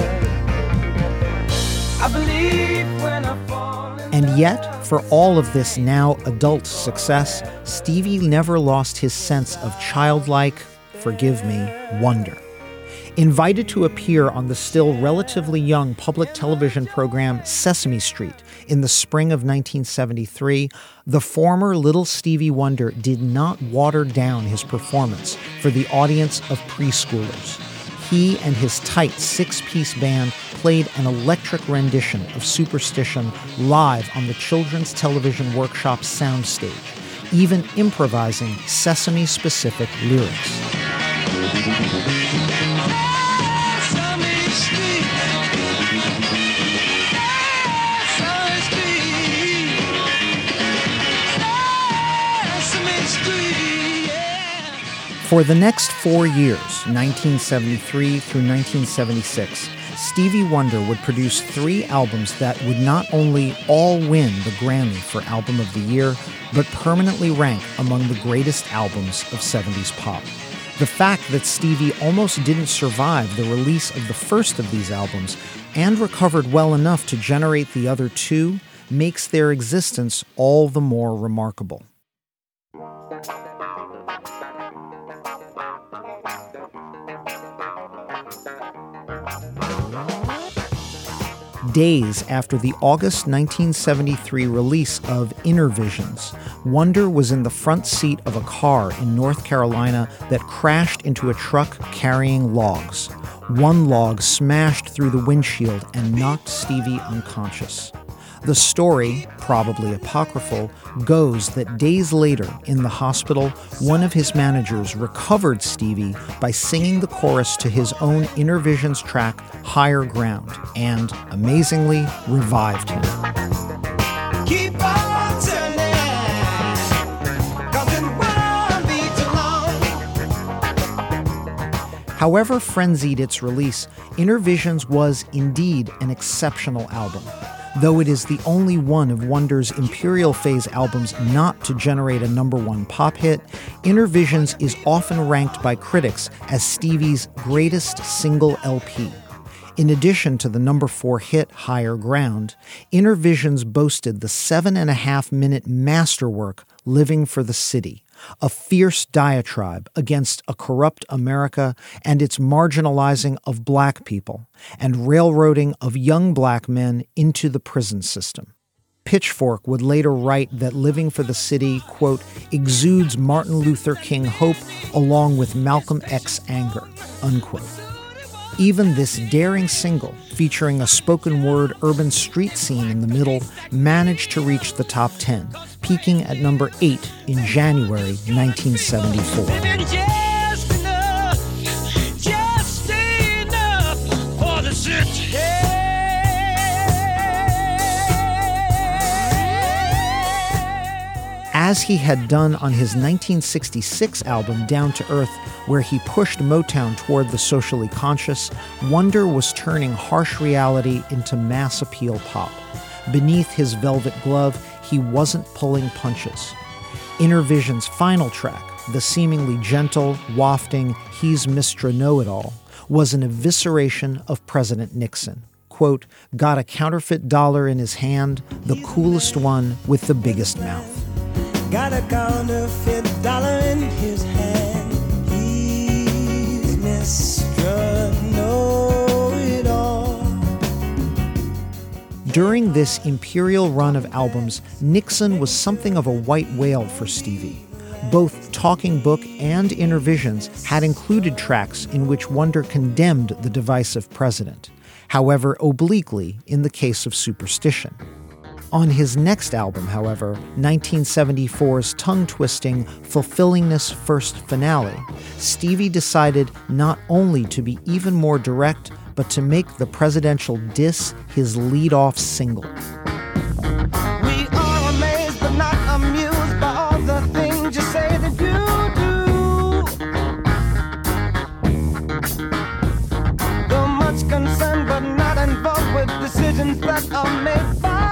I believe when I fall in And yet, for all of this now adult success, Stevie never lost his sense of childlike, forgive me, wonder. Invited to appear on the still relatively young public television program Sesame Street in the spring of 1973, the former Little Stevie Wonder did not water down his performance for the audience of preschoolers. He and his tight 6-piece band played an electric rendition of Superstition live on the Children's Television Workshop soundstage, even improvising Sesame-specific lyrics. For the next 4 years, 1973 through 1976, Stevie Wonder would produce 3 albums that would not only all win the Grammy for Album of the Year, but permanently rank among the greatest albums of 70s pop. The fact that Stevie almost didn't survive the release of the first of these albums and recovered well enough to generate the other 2 makes their existence all the more remarkable. Days after the August 1973 release of Inner Visions, Wonder was in the front seat of a car in North Carolina that crashed into a truck carrying logs. One log smashed through the windshield and knocked Stevie unconscious. The story, probably apocryphal, goes that days later in the hospital, one of his managers recovered Stevie by singing the chorus to his own Inner Visions track, Higher Ground, and, amazingly, revived him. keep on turning, 'cause it won't be too long However frenzied its release, Inner Visions was indeed an exceptional album. Though it is the only one of Wonder's Imperial Phase albums not to generate a #1 pop hit, Inner Visions is often ranked by critics as Stevie's greatest single LP. In addition to the #4 hit Higher Ground, Inner Visions boasted the 7.5-minute masterwork Living for the City, a fierce diatribe against a corrupt America and its marginalizing of black people and railroading of young black men into the prison system. Pitchfork would later write that Living for the City, quote, exudes Martin Luther King hope along with Malcolm X anger, unquote. Even this daring single, featuring a spoken word urban street scene in the middle, managed to reach the top 10, peaking at number 8 in January 1974. Just enough for the city. As he had done on his 1966 album Down to Earth, where he pushed Motown toward the socially conscious, Wonder was turning harsh reality into mass appeal pop. Beneath his velvet glove, he wasn't pulling punches. Inner Vision's final track, the seemingly gentle, wafting He's Mr. Know-It-All, was an evisceration of President Nixon. Quote, got a counterfeit dollar in his hand, the coolest one with the biggest mouth. Got a counterfeit dollar in his hand. He's Mr. Know-It-All. During this imperial run of albums, Nixon was something of a white whale for Stevie. Both Talking Book and Inner Visions had included tracks in which Wonder condemned the divisive president, however obliquely in the case of Superstition. On his next album, however, 1974's tongue-twisting Fulfillingness First Finale, Stevie decided not only to be even more direct, but to make the presidential diss his lead-off single. We are amazed but not amused by all the things you say that you do. Though much concerned but not involved with decisions that are made by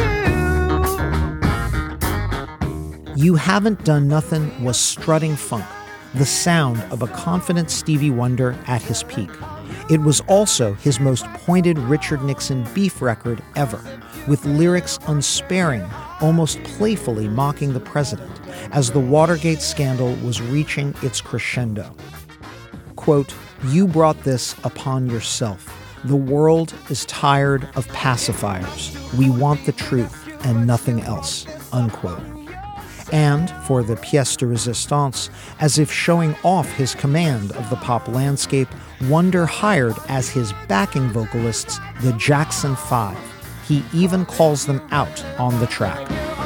You Haven't Done Nothing was strutting funk, the sound of a confident Stevie Wonder at his peak. It was also his most pointed Richard Nixon beef record ever, with lyrics unsparing, almost playfully mocking the president, as the Watergate scandal was reaching its crescendo. Quote, you brought this upon yourself. The world is tired of pacifiers. We want the truth and nothing else, unquote. And for the pièce de résistance, as if showing off his command of the pop landscape, Wonder hired as his backing vocalists the Jackson 5. He even calls them out on the track.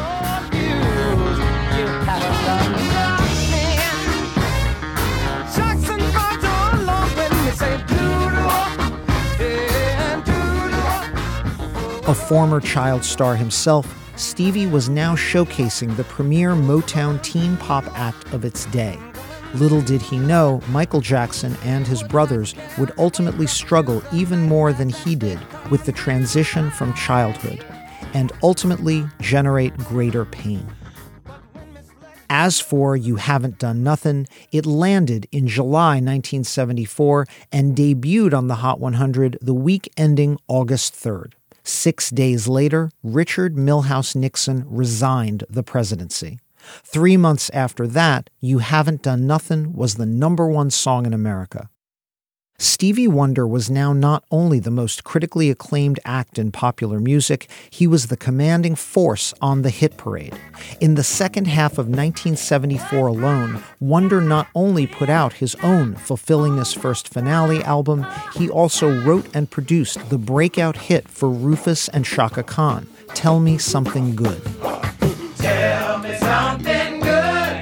A former child star himself, Stevie was now showcasing the premier Motown teen pop act of its day. Little did he know, Michael Jackson and his brothers would ultimately struggle even more than he did with the transition from childhood, and ultimately generate greater pain. As for You Haven't Done Nothing, it landed in July 1974 and debuted on the Hot 100 the week ending August 3rd. 6 days later, Richard Milhous Nixon resigned the presidency. 3 months after that, You Haven't Done Nothing was the #1 song in America. Stevie Wonder was now not only the most critically acclaimed act in popular music, he was the commanding force on the hit parade. In the second half of 1974 alone, Wonder not only put out his own Fulfillingness First Finale album, he also wrote and produced the breakout hit for Rufus and Chaka Khan, Tell Me Something Good. Tell me something good.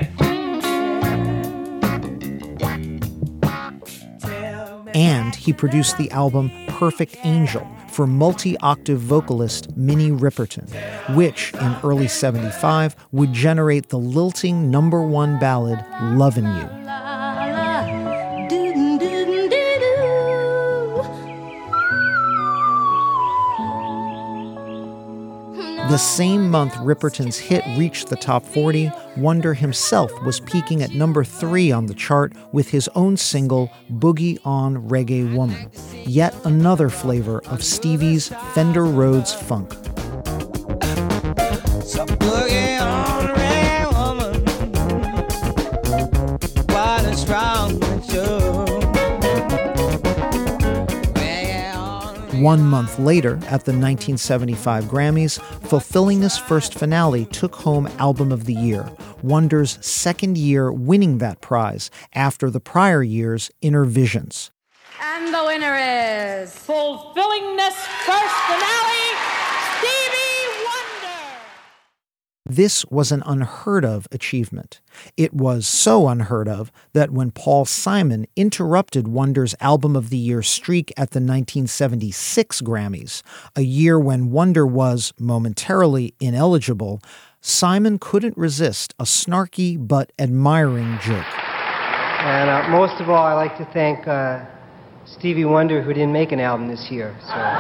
And he produced the album Perfect Angel for multi-octave vocalist Minnie Riperton, which in early '75 would generate the lilting #1 ballad Lovin' You. The same month Ripperton's hit reached the top 40, Wonder himself was peaking at number 3 on the chart with his own single, Boogie On Reggae Woman, yet another flavor of Stevie's Fender Rhodes funk. So boogie on, reggae woman, wild and strong and sure. 1 month later, at the 1975 Grammys, Fulfilling This First finale took home Album of the Year, Wonder's second year winning that prize after the prior year's Inner Visions. And the winner is Fulfilling This First finale, Stevie Wonder. This was an unheard of achievement. It was so unheard of that when Paul Simon interrupted Wonder's Album of the Year streak at the 1976 Grammys, a year when Wonder was momentarily ineligible, Simon couldn't resist a snarky but admiring joke. And most of all, I'd like to thank Stevie Wonder, who didn't make an album this year.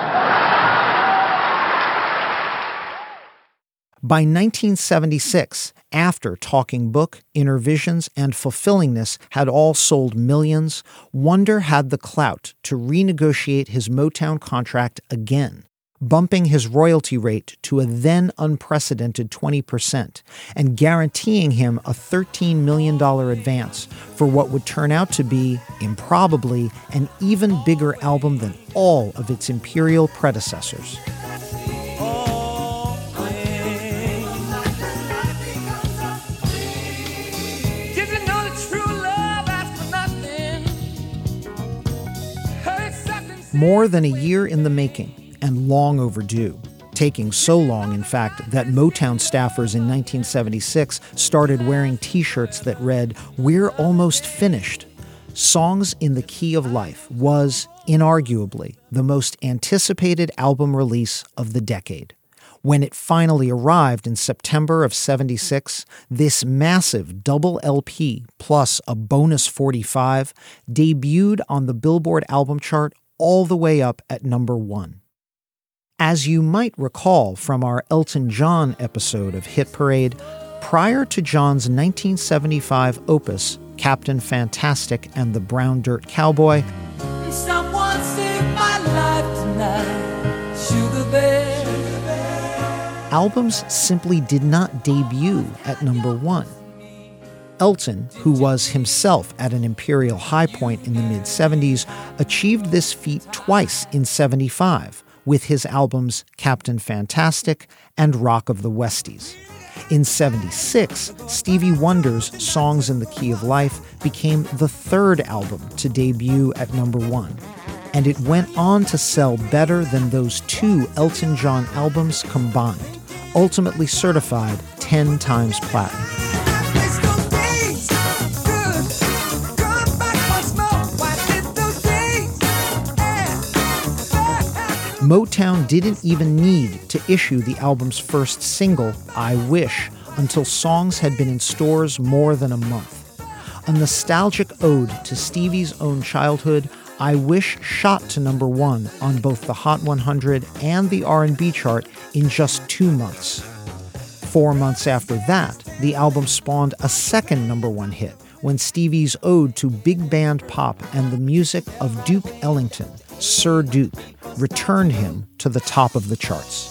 By 1976, after Talking Book, Inner Visions, and Fulfilling This had all sold millions, Wonder had the clout to renegotiate his Motown contract again, bumping his royalty rate to a then unprecedented 20% and guaranteeing him a $13 million advance for what would turn out to be, improbably, an even bigger album than all of its imperial predecessors. More than a year in the making, and long overdue. Taking so long, in fact, that Motown staffers in 1976 started wearing T-shirts that read, "We're almost finished." Songs in the Key of Life was, inarguably, the most anticipated album release of the decade. When it finally arrived in September of '76, this massive double LP plus a bonus 45 debuted on the Billboard album chart all the way up at number 1. As you might recall from our Elton John episode of Hit Parade, prior to John's 1975 opus, Captain Fantastic and the Brown Dirt Cowboy, Someone saved my life tonight, Sugar Bear. Albums simply did not debut at number 1. Elton, who was himself at an imperial high point in the mid-70s, achieved this feat twice in '75 with his albums Captain Fantastic and Rock of the Westies. In '76, Stevie Wonder's Songs in the Key of Life became the third album to debut at number 1, and it went on to sell better than those 2 Elton John albums combined, ultimately certified 10 times platinum. Motown didn't even need to issue the album's first single, I Wish, until songs had been in stores more than a month. A nostalgic ode to Stevie's own childhood, I Wish shot to number 1 on both the Hot 100 and the R&B chart in just 2 months. 4 months after that, the album spawned a second number 1 hit when Stevie's ode to big band pop and the music of Duke Ellington, Sir Duke, returned him to the top of the charts.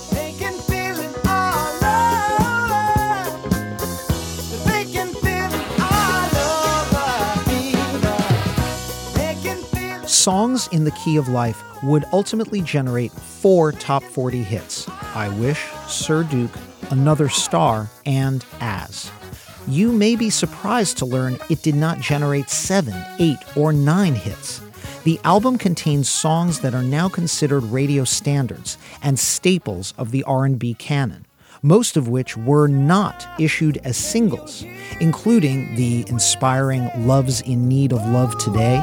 Songs in the Key of Life would ultimately generate 4 top 40 hits: I Wish, Sir Duke, Another Star, and As. You may be surprised to learn it did not generate 7, 8, or 9 hits. The album contains songs that are now considered radio standards and staples of the R&B canon, most of which were not issued as singles, including the inspiring Love's in Need of Love Today,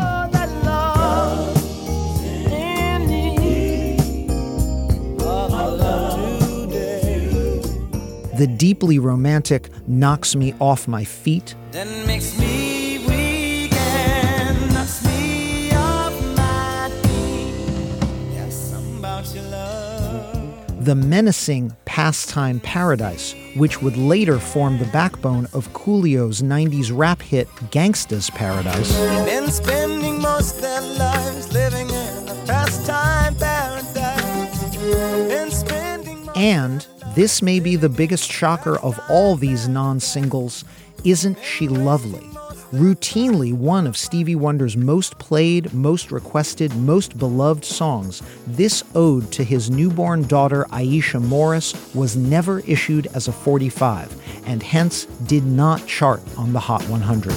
the deeply romantic Knocks Me Off My Feet, Then makes me weak and knocks me off my feet. Yeah, something about your love. the menacing Pastime Paradise, which would later form the backbone of Coolio's 90s rap hit Gangsta's Paradise. Been spending most their lives living in a pastime paradise. Been spending And this may be the biggest shocker of all these non-singles, Isn't She Lovely? Routinely one of Stevie Wonder's most played, most requested, most beloved songs, this ode to his newborn daughter Aisha Morris was never issued as a 45 and hence did not chart on the Hot 100.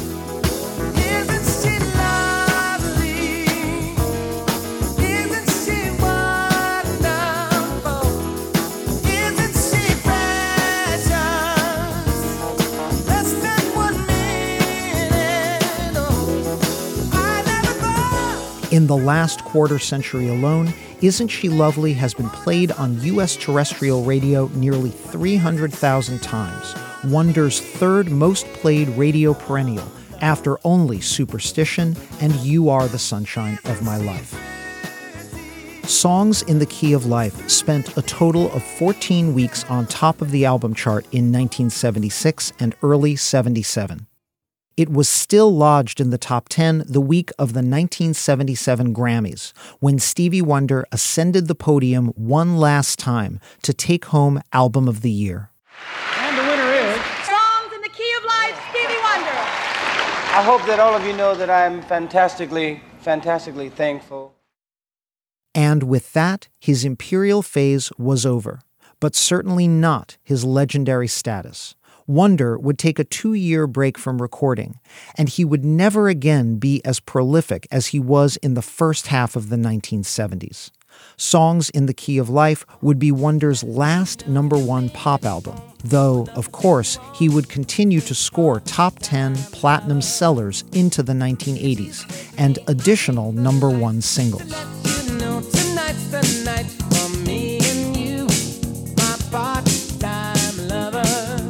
In the last quarter century alone, Isn't She Lovely has been played on U.S. terrestrial radio nearly 300,000 times, Wonder's third most played radio perennial after only Superstition and You Are the Sunshine of My Life. Songs in the Key of Life spent a total of 14 weeks on top of the album chart in 1976 and early 77. It was still lodged in the top 10 the week of the 1977 Grammys, when Stevie Wonder ascended the podium one last time to take home Album of the Year. And the winner is... Songs in the Key of Life, Stevie Wonder. I hope that all of you know that I'm fantastically thankful. And with that, his imperial phase was over, but certainly not his legendary status. Wonder would take a 2-year break from recording, and he would never again be as prolific as he was in the first half of the 1970s. Songs in the Key of Life would be Wonder's last #1 pop album, though, of course, he would continue to score top 10 platinum sellers into the 1980s and additional #1 singles. You know, tonight's the night for me and you, my part-time lover.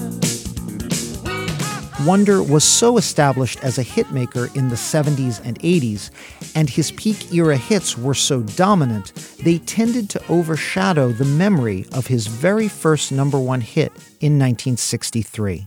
Wonder was so established as a hitmaker in the 70s and 80s, and his peak era hits were so dominant, they tended to overshadow the memory of his very first #1 hit in 1963.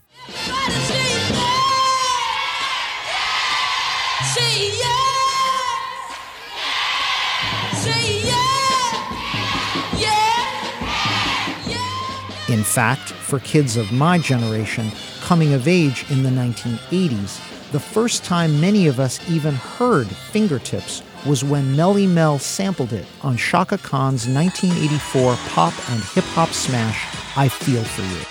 In fact, for kids of my generation, coming of age in the 1980s, the first time many of us even heard Fingertips was when Melly Mel sampled it on Chaka Khan's 1984 pop and hip-hop smash, I Feel For You.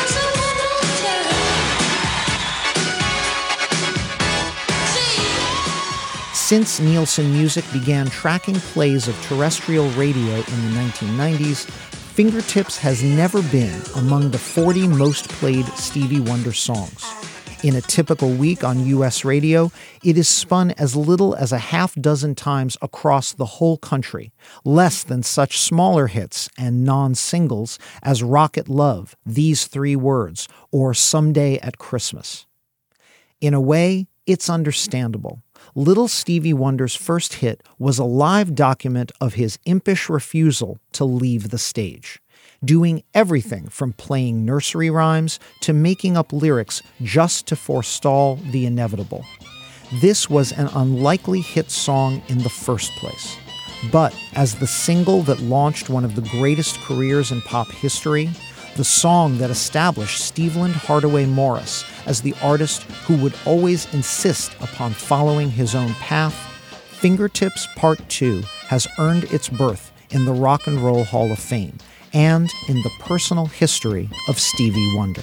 Since Nielsen Music began tracking plays of terrestrial radio in the 1990s, Fingertips has never been among the 40 most played Stevie Wonder songs. In a typical week on U.S. radio, it is spun as little as a half dozen times across the whole country, less than such smaller hits and non-singles as Rocket Love, These Three Words, or Someday at Christmas. In a way, it's understandable. Little Stevie Wonder's first hit was a live document of his impish refusal to leave the stage, doing everything from playing nursery rhymes to making up lyrics just to forestall the inevitable. This was an unlikely hit song in the first place. But as the single that launched one of the greatest careers in pop history, the song that established Steveland Hardaway Morris as the artist who would always insist upon following his own path, Fingertips Part 2 has earned its berth in the Rock and Roll Hall of Fame and in the personal history of Stevie Wonder.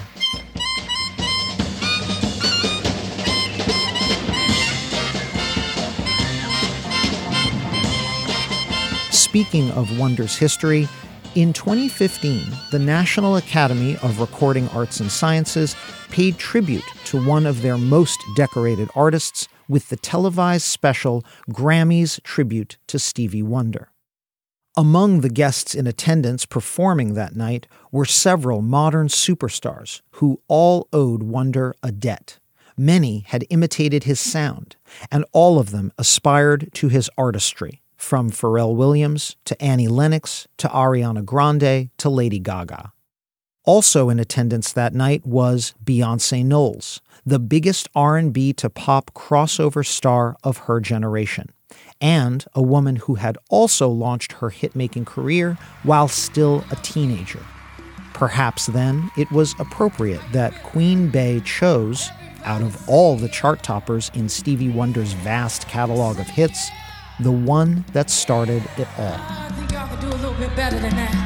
Speaking of Wonder's history, in 2015, the National Academy of Recording Arts and Sciences paid tribute to one of their most decorated artists with the televised special Grammys Tribute to Stevie Wonder. Among the guests in attendance performing that night were several modern superstars who all owed Wonder a debt. Many had imitated his sound, and all of them aspired to his artistry, from Pharrell Williams to Annie Lennox to Ariana Grande to Lady Gaga. Also in attendance that night was Beyoncé Knowles, the biggest R&B to pop crossover star of her generation, and a woman who had also launched her hit-making career while still a teenager. Perhaps then it was appropriate that Queen Bey chose, out of all the chart toppers in Stevie Wonder's vast catalog of hits, the one that started it all. I think y'all could do a little bit better than that.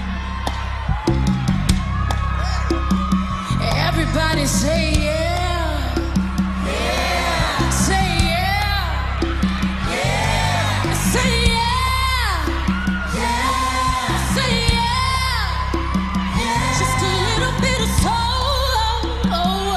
Everybody say yeah. Yeah. Say yeah. Yeah. Say yeah. Yeah. Say yeah. Yeah. Just a little bit of soul.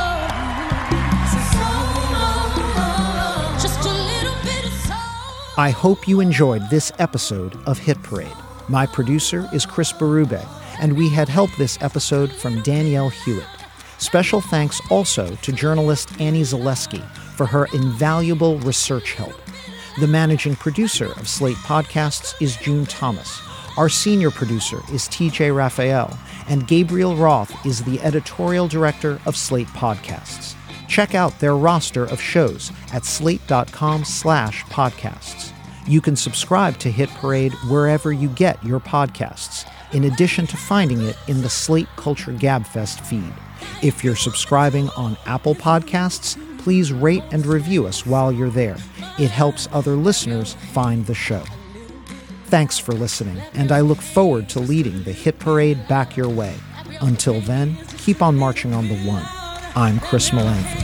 Just a little bit of soul. I hope you enjoyed this episode of Hit Parade. My producer is Chris Berube, and we had help this episode from Danielle Hewitt. Special thanks also to journalist Annie Zaleski for her invaluable research help. The managing producer of Slate Podcasts is June Thomas. Our senior producer is TJ Raphael, and Gabriel Roth is the editorial director of Slate Podcasts. Check out their roster of shows at slate.com/podcasts. You can subscribe to Hit Parade wherever you get your podcasts, in addition to finding it in the Slate Culture Gabfest feed. If you're subscribing on Apple Podcasts, please rate and review us while you're there. It helps other listeners find the show. Thanks for listening, and I look forward to leading the Hit Parade back your way. Until then, keep on marching on the one. I'm Chris Melaniphy.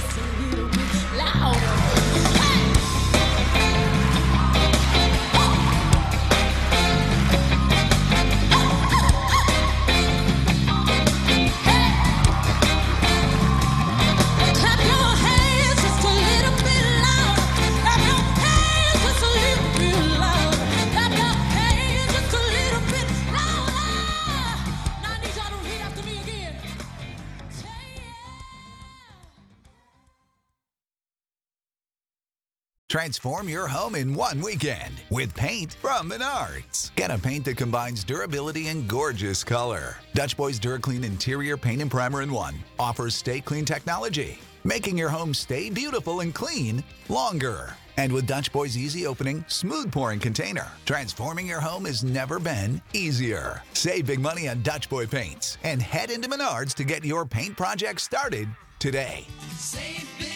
Transform your home in one weekend with paint from Menards. Get a paint that combines durability and gorgeous color. Dutch Boy's DuraClean Interior Paint and Primer in One offers Stay Clean technology, making your home stay beautiful and clean longer. And with Dutch Boy's easy opening, smooth pouring container, transforming your home has never been easier. Save big money on Dutch Boy paints and head into Menards to get your paint project started today. Save